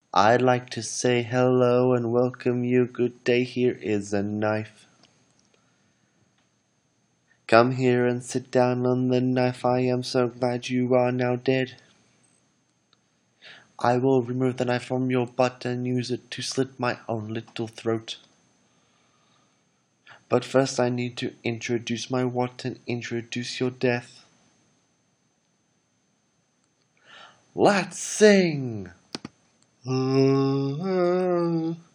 I'd like to say hello and welcome you. Good day, here is a knife. Come here and sit down on the knife. I am so glad you are now dead. I will remove the knife from your butt and use it to slit my own little throat. But first I need to introduce my what and introduce your death. Let's sing!